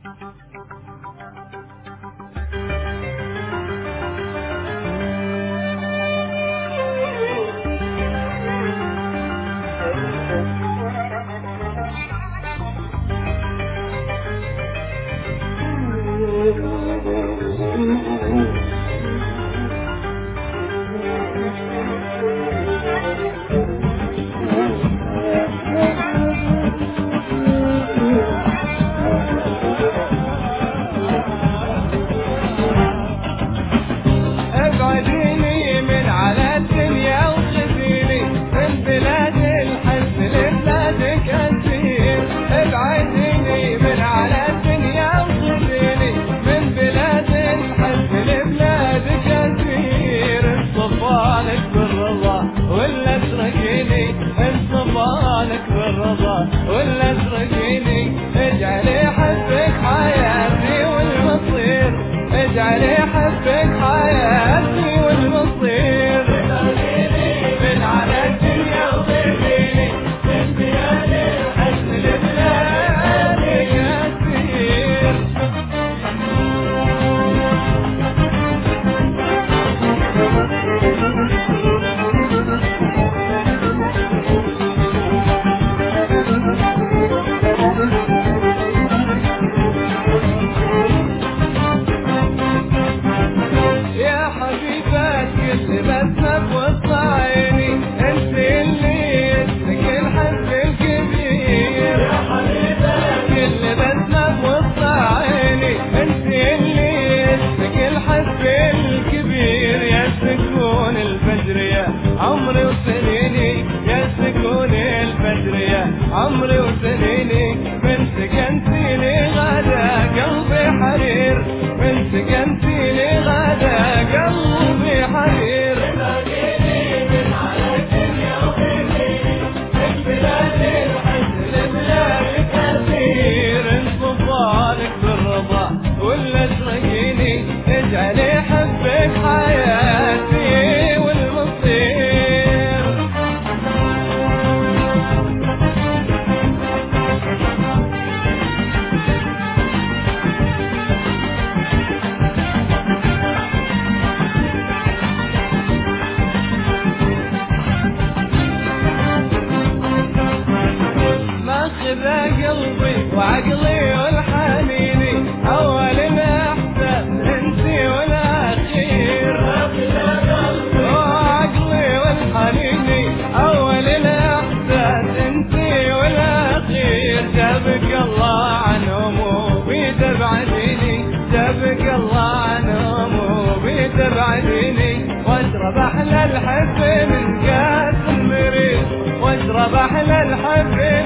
ابعديني من على الدنيا وخذيني من بلاد الحزن لبلادك أسير. ابعديني من على الدنيا وخذيني من بلاد الحزن لبلادك أسير. انصفالك بالرضا ولا ترقيني، انصفالك بالرضا ولا ترقيني. اجعلي حبك حياتي والمصير، اجعلي حبك حياتي والمصير. من على الدنيا وخذيني من بلاد الحزن لبلادك أسير. عمري وسنيني يا سكون الفجر، يا عمري وسنيني من سكنتي لي غدا قلبي حرير، من سكنتي لي غدا قلبي حرير. تلاقيني من على الدنيا وخذيني من بلاد الحزن لبلادك أسير. انصفالك بالرضا ولا ترقيني، اجعلي حبك حياتي والمصير. ماخذة قلبي وعقلي والحنيني، أول ما أحسن انتي والأخير. ماخذة قلبي وعقلي والحنيني، أول ما أحسن انتي والأخير. جابك الله عنهم وبتبعديني، جابك الله عنهم وبتبعديني. واشرب أحلى الحب من كاس المريض، واشرب أحلى الحب